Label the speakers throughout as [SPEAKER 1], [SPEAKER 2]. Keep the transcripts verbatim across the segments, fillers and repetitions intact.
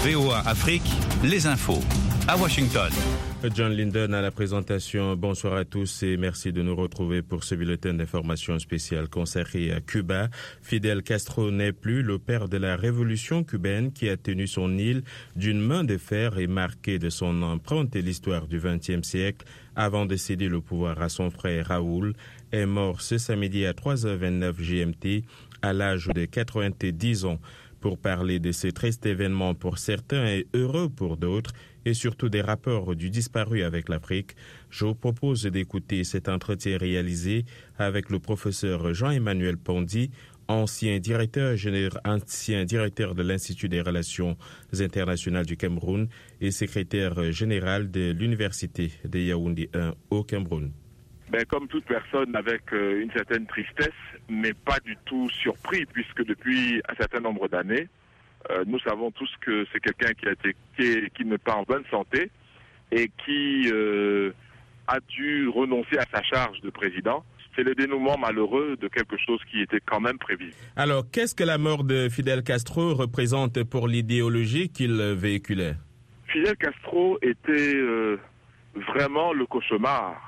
[SPEAKER 1] V O A Afrique, les infos. À Washington.
[SPEAKER 2] John Linden à la présentation. Bonsoir à tous et merci de nous retrouver pour ce bulletin d'information spécial consacré à Cuba. Fidel Castro n'est plus le père de la révolution cubaine qui a tenu son île d'une main de fer et marqué de son empreinte l'histoire du vingtième siècle avant de céder le pouvoir à son frère Raoul, est mort ce samedi à trois heures vingt-neuf G M T à l'âge de quatre-vingt-dix ans. Pour parler de ce triste événement pour certains et heureux pour d'autres, et surtout des rapports du disparu avec l'Afrique, je vous propose d'écouter cet entretien réalisé avec le professeur Jean-Emmanuel Pondy, ancien directeur général, ancien directeur de l'Institut des Relations internationales du Cameroun et secrétaire général de l'Université de Yaoundé un au Cameroun.
[SPEAKER 3] Ben, comme toute personne avec euh, une certaine tristesse, mais pas du tout surpris, puisque depuis un certain nombre d'années, euh, nous savons tous que c'est quelqu'un qui a été qui, est, qui n'est pas en bonne santé et qui euh, a dû renoncer à sa charge de président. C'est le dénouement malheureux de quelque chose qui était quand même prévisible.
[SPEAKER 2] Alors, qu'est-ce que la mort de Fidel Castro représente pour l'idéologie qu'il véhiculait?
[SPEAKER 3] Fidel Castro était euh, vraiment le cauchemar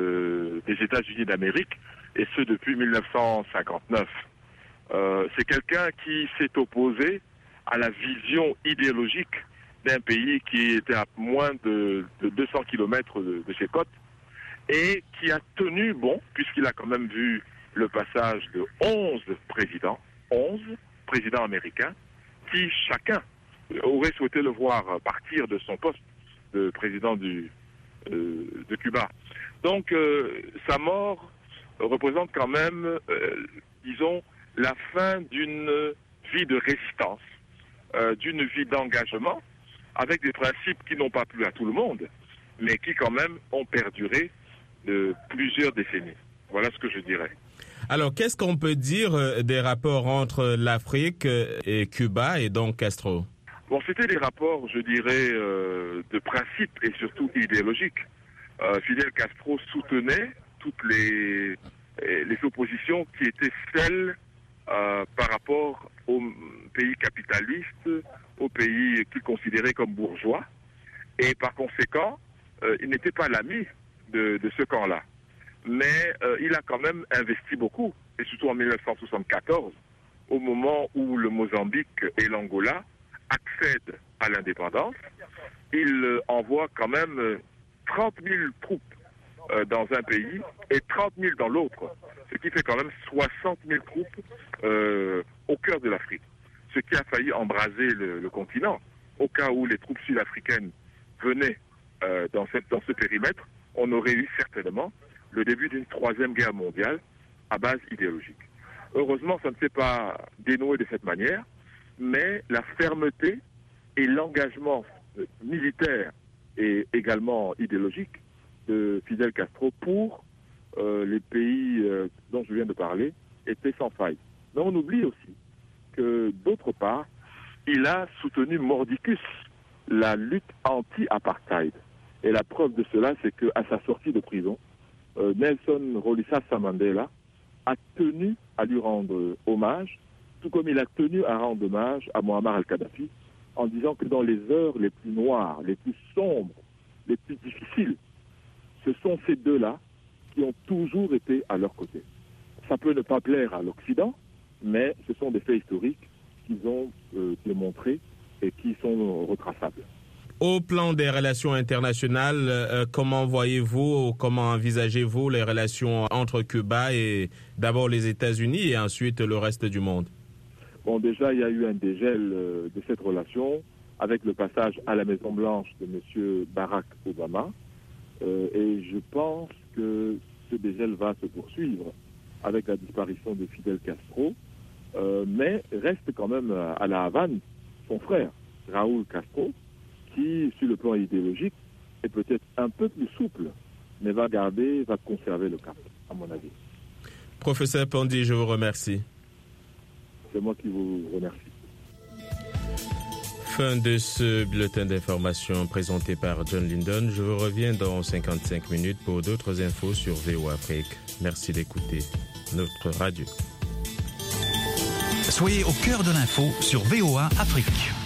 [SPEAKER 3] De, des États-Unis d'Amérique, et ce depuis mille neuf cent cinquante-neuf. Euh, c'est quelqu'un qui s'est opposé à la vision idéologique d'un pays qui était à moins de, de deux cents kilomètres de, de ses côtes, et qui a tenu bon, puisqu'il a quand même vu le passage de onze présidents, onze présidents américains, qui chacun aurait souhaité le voir partir de son poste de président du, euh, de Cuba. Donc, euh, sa mort représente quand même, euh, disons, la fin d'une vie de résistance, euh, d'une vie d'engagement, avec des principes qui n'ont pas plu à tout le monde, mais qui quand même ont perduré de plusieurs décennies. Voilà ce que je dirais.
[SPEAKER 2] Alors, qu'est-ce qu'on peut dire des rapports entre l'Afrique et Cuba et donc Castro?
[SPEAKER 3] Bon, c'était des rapports, je dirais, euh, de principe et surtout idéologiques. Euh, Fidel Castro soutenait toutes les, les oppositions qui étaient celles euh, par rapport aux pays capitalistes, aux pays qu'il considérait comme bourgeois. Et par conséquent, euh, il n'était pas l'ami de, de ce camp-là. Mais euh, il a quand même investi beaucoup, et surtout en mille neuf cent soixante-quatorze, au moment où le Mozambique et l'Angola accèdent à l'indépendance. Il euh, envoie quand même Euh, trente mille troupes euh, dans un pays et trente mille dans l'autre, ce qui fait quand même soixante mille troupes euh, au cœur de l'Afrique, ce qui a failli embraser le, le continent. Au cas où les troupes sud-africaines venaient euh, dans, cette, dans ce périmètre, on aurait eu certainement le début d'une troisième guerre mondiale à base idéologique. Heureusement, ça ne s'est pas dénoué de cette manière, mais la fermeté et l'engagement euh, militaire et également idéologique de Fidel Castro pour euh, les pays euh, dont je viens de parler était sans faille. Mais on oublie aussi que, d'autre part, il a soutenu mordicus la lutte anti-apartheid. Et la preuve de cela, c'est qu'à sa sortie de prison, euh, Nelson Rolihlahla Mandela a tenu à lui rendre hommage, tout comme il a tenu à rendre hommage à Muammar al-Kadhafi, en disant que dans les heures les plus noires, les plus sombres, les plus difficiles, ce sont ces deux-là qui ont toujours été à leur côté. Ça peut ne pas plaire à l'Occident, mais ce sont des faits historiques qu'ils ont euh, démontrés et qui sont retraçables.
[SPEAKER 2] Au plan des relations internationales, euh, comment voyez-vous, comment envisagez-vous les relations entre Cuba et d'abord les États-Unis et ensuite le reste du monde?
[SPEAKER 3] Bon, déjà, il y a eu un dégel euh, de cette relation avec le passage à la Maison-Blanche de M. Barack Obama. Euh, et je pense que ce dégel va se poursuivre avec la disparition de Fidel Castro. Euh, mais reste quand même à La Havane son frère, Raoul Castro, qui, sur le plan idéologique, est peut-être un peu plus souple, mais va garder, va conserver le cap, à mon avis.
[SPEAKER 2] Professeur Pondy, je vous remercie.
[SPEAKER 3] C'est moi qui vous remercie.
[SPEAKER 2] Fin de ce bulletin d'information présenté par John Linden. Je vous reviens dans cinquante-cinq minutes pour d'autres infos sur V O A Afrique. Merci d'écouter notre radio.
[SPEAKER 1] Soyez au cœur de l'info sur V O A Afrique.